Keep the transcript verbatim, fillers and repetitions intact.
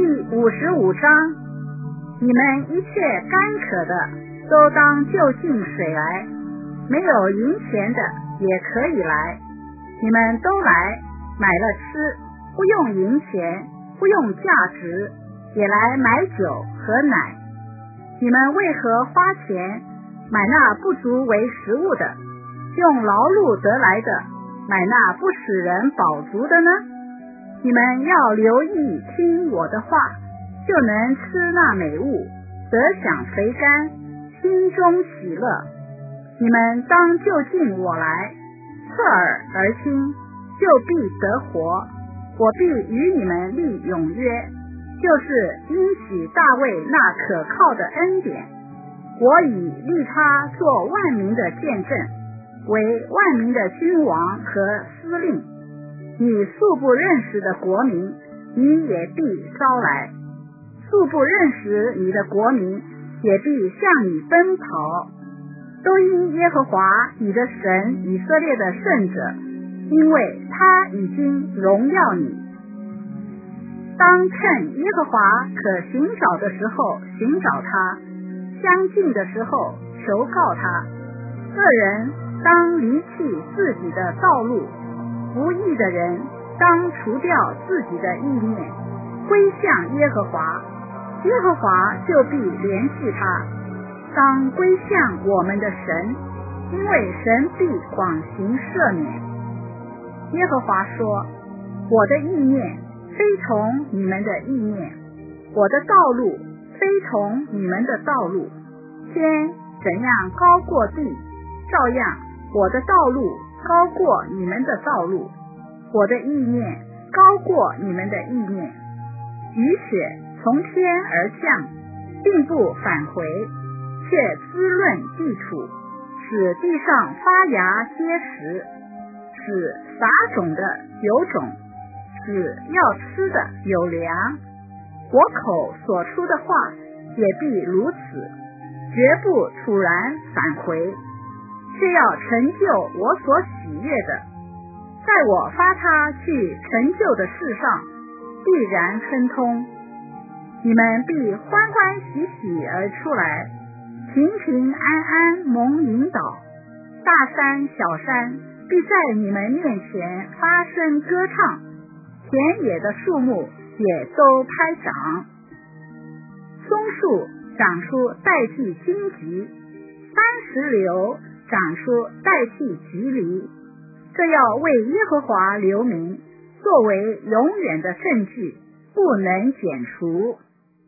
第五十五章，你们一切干渴的都当就近水来，没有银钱的也可以来，你们都来买了吃，不用银钱，不用价值，也来买酒和奶。你们为何花钱买那不足为食物的，用劳碌得来的买那不使人饱足的呢？你们要留意听我的话，就能吃那美物，得享肥甘，心中喜乐。你们当就近我来，侧耳而听，就必得活。我必与你们立永约，就是应许大卫那可靠的恩典。我已立他做万民的见证，为万民的君王和司令。你素不认识的国民，你也必招来；素不认识你的国民，也必向你奔跑。都因耶和华你的神以色列的圣者，因为他已经荣耀你。当趁耶和华可寻找的时候寻找他，相近的时候求告他。恶人当离弃自己的道路，不义的人当除掉自己的意念，归向耶和华，耶和华就必怜恤他。当归向我们的神，因为神必广行赦免。耶和华说，我的意念非同你们的意念，我的道路非同你们的道路。天怎样高过地，照样我的道路高过你们的道路，我的意念高过你们的意念。雨雪从天而降，并不返回，却滋润地土，使地上发芽结实，使撒种的有种，使要吃的有粮。我口所出的话也必如此，绝不突然返回，却要成就我所喜悦的。在我发他去成就的事上，必然亨通。你们必欢欢喜喜而出来，平平安安蒙引导。大山小山必在你们面前发声歌唱，田野的树木也都拍掌。松树长出代替荆棘，番石榴长出代替橘梨，这要为耶和华留名，作为永远的证据，不能剪除。